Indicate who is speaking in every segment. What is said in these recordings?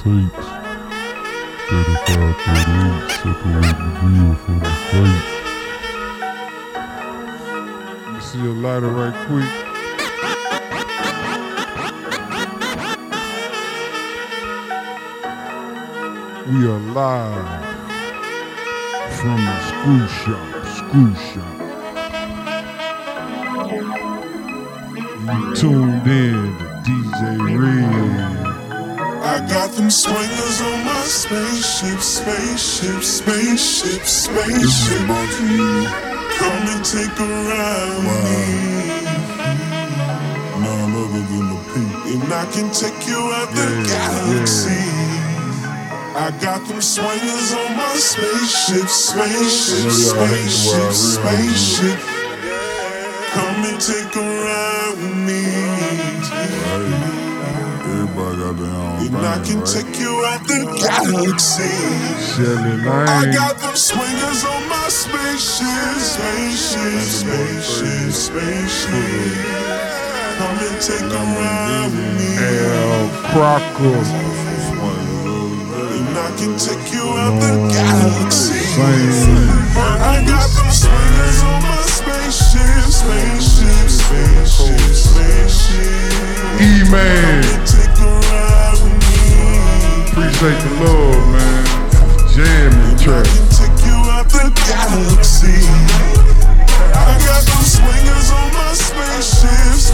Speaker 1: takes. 35-38, separating the real from the fake. Let me see your lighter right quick. We are live from the Screw Shop. You tuned in to DJ Red.
Speaker 2: I got them swingers on my spaceship. Come and take a ride with me. None other than the peak. And I can take you out the galaxy. I got them swingers on my spaceship. Come and take a ride with me.
Speaker 1: Everybody got their own thing,
Speaker 2: And I can take you out the galaxy. I got them swingers on my spaceship. Come and take a ride with me.
Speaker 1: El Crocker.
Speaker 2: And I can take you out the galaxy. I got them swingers on my spaceship.
Speaker 1: E-Man. Appreciate the love, man. Jamming track.
Speaker 2: I can take you out the galaxy. I got them swingers on my spaceship.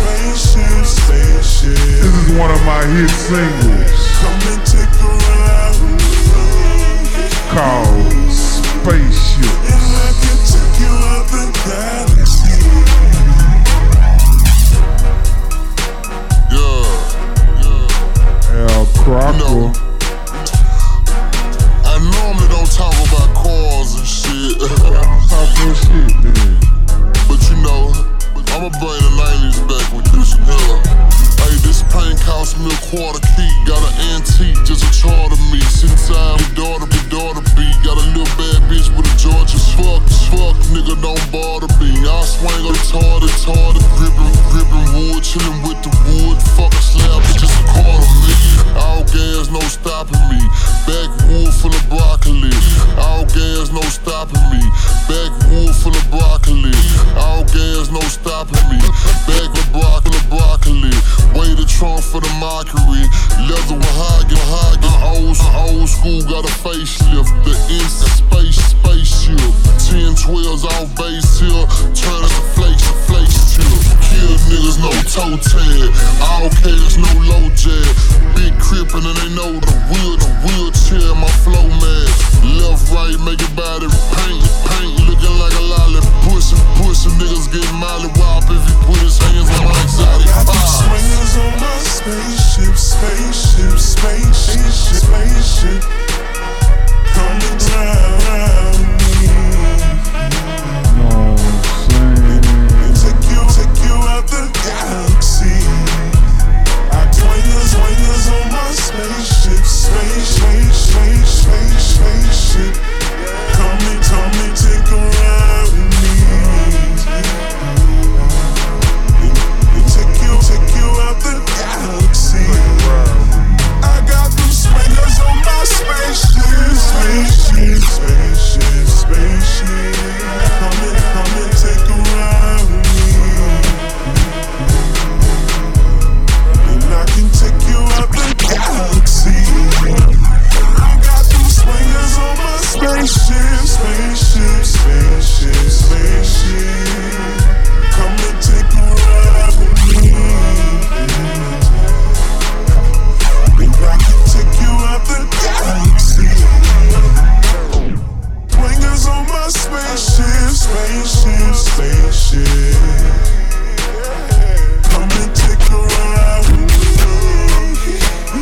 Speaker 1: This is one of my hit singles.
Speaker 2: Come and take a ride with me.
Speaker 1: Called Spaceship.
Speaker 2: And I can take you out the galaxy.
Speaker 1: El Crocker.
Speaker 3: I normally don't talk about cars and shit.
Speaker 1: Talk that shit, man.
Speaker 3: But you know, I'ma bring the 90s back with this one. Hey, this paint cost me $250. Got an antique, just a charter me. Sit inside with daughter B. Got a little bad bitch with a Georgia. Fuck, nigga, don't bother me. I swing up retarded, gripping wood, chillin' with the wood. Fuck a slab, it's just a quarter me. All gas, no stopping me. Backwood full of broccoli. All gas, no stopping me. Backwood full of broccoli. All gas, no stopping me. Back with broccoli. Way the trunk for the mockery. Leather with Hagen. Old school got a facelift. The instant spaceship. 10-12s off base here. Turn it to flakes chip. Kill niggas, no toe tag. All cash, no low jag. Big crippin' and they know the wheelchair. My flow mad. Left, right, make it body paint. Looking like a lolly. Pushing niggas get molly wop if he put his hands on my exotic
Speaker 2: I got them swingers on my spaceship. Come and ride with me. And take you out the galaxy. I got swingers on my spaceship. Come and take a ride with me. And take you out the galaxy. I got them swingers on my spaceship. Come and take a ride with me. And I can take you out the galaxy. I got them swingers on my spaceship. Come and take a ride with me. And I can take you out the galaxy. Swingers on my spaceship. Come and take a ride with me.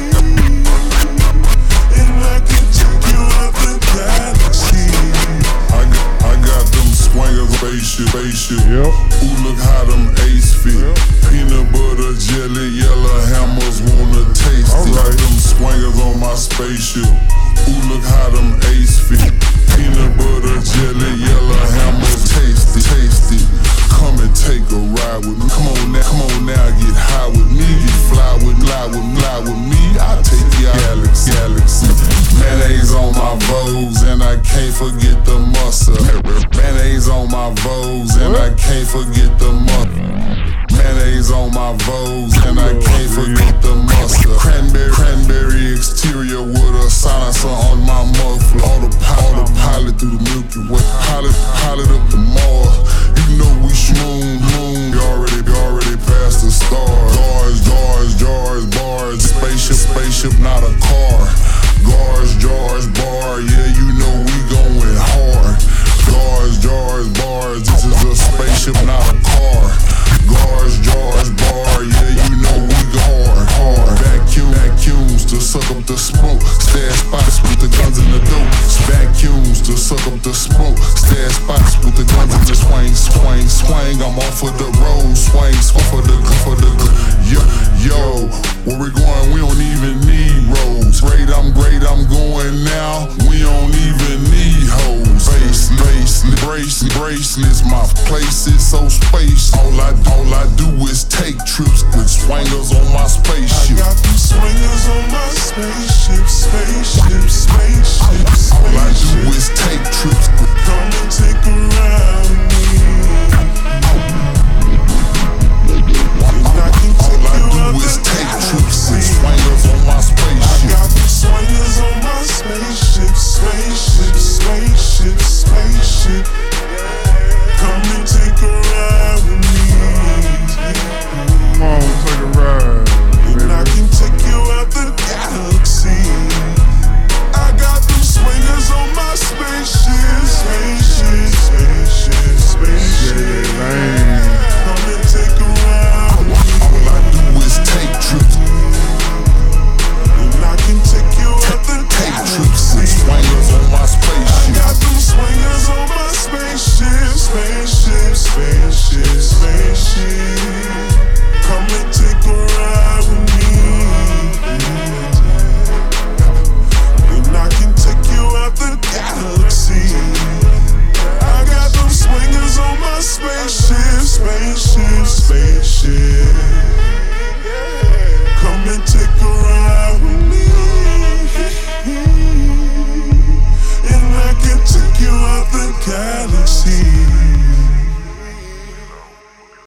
Speaker 2: And I can take you out the galaxy.
Speaker 3: I got them swingers spaceship.
Speaker 1: Yep.
Speaker 3: Ooh, look how them ace fit. Peanut butter, jelly, yellow hammers wanna taste it. Got them swingers on my spaceship. Ooh, look how them ace fit. Peanut butter, jelly, yellow hammers, taste it. Come and take a ride with me. Come on now, get high with me. Get fly with me. I'll take you out galaxy.
Speaker 2: Vogues, and I can't forget the mayonnaise on my Vogues, and I can't forget the mustard. Cranberry exterior with a silencer on my muffler. Autopilot through the Milky Way, pilot up the Mars. You know we moon. We already past the stars. Bars. Spaceship, not a car. Jars, bar. Yeah, you know we going hard. Bars. This is a spaceship, not a car. Jars, bar. Yeah, you know we go hard. Vacuums to suck up the smoke. Stash spots with the guns in the dope. Vacuums to suck up the smoke. Stash spots with the guns in the swing. I'm off of the road. Swing for the yo. Where we going? We don't even need roads. Great, I'm going now. We don't even need hoes. Bracelets, my place is so space. All I do is take trips with swingers on my